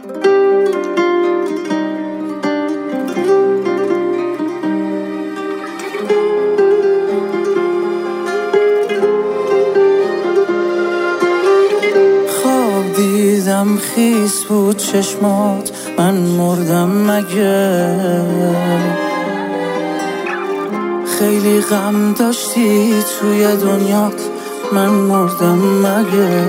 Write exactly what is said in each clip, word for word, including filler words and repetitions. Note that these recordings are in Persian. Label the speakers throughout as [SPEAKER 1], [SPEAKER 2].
[SPEAKER 1] خواب دیدم خیس بود چشمات، من مردم مگه؟ خیلی غم داشتی توی دنیات، من مردم مگه؟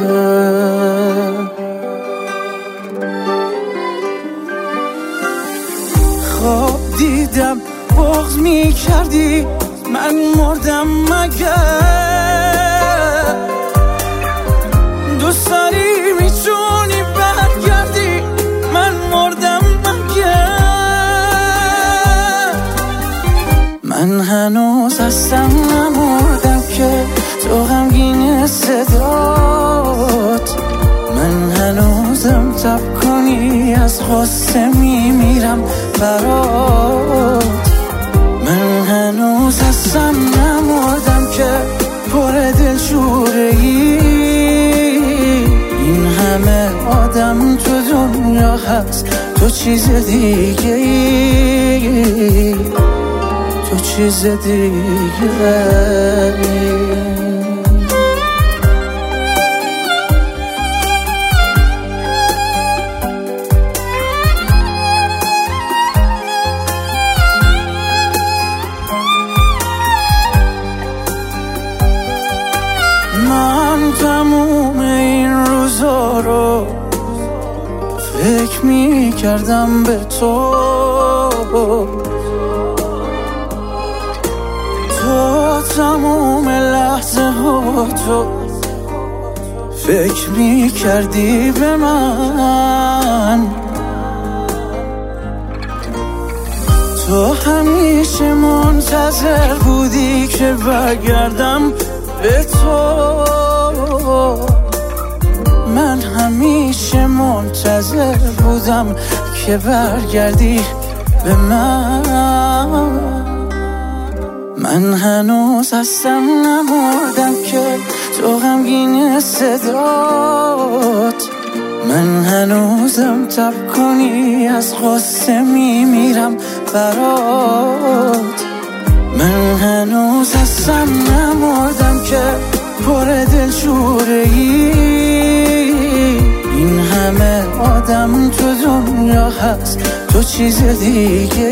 [SPEAKER 1] خواب دیدم بغض می کردی، من مردم مگه؟ دوست داری میتونی برگردی، من مردم مگه؟ من هنوز هستم نمردم که تو غمگین صدات، من هنوزم تب کنی از غصه میمیرم برات. من هنوز هستم نمردم که پر دلشوره ای، این همه آدم تو دنیا هست، تو چیز دیگه ای، تو چیز دیگه ای. من تموم این روزا رو فکر می کردم به تو، تو تموم لحظه ها تو فکر می کردی به من، تو همیشه منتظر بودی که برگردم به تو، من همیشه منتظر بودم که برگردی به من. من هنوز هستم نمردم که تو غمگین صدات، من هنوزم تب کنی از غصه میمیرم برات. من هنوز هستم نمردم که پر دلشوره ای، این همه آدم تو دنیا هست، تو چیز دیگه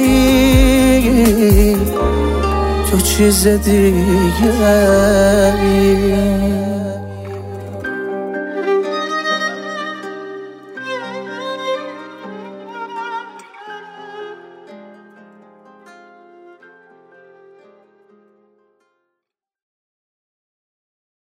[SPEAKER 1] ای، تو چیز دیگه ای.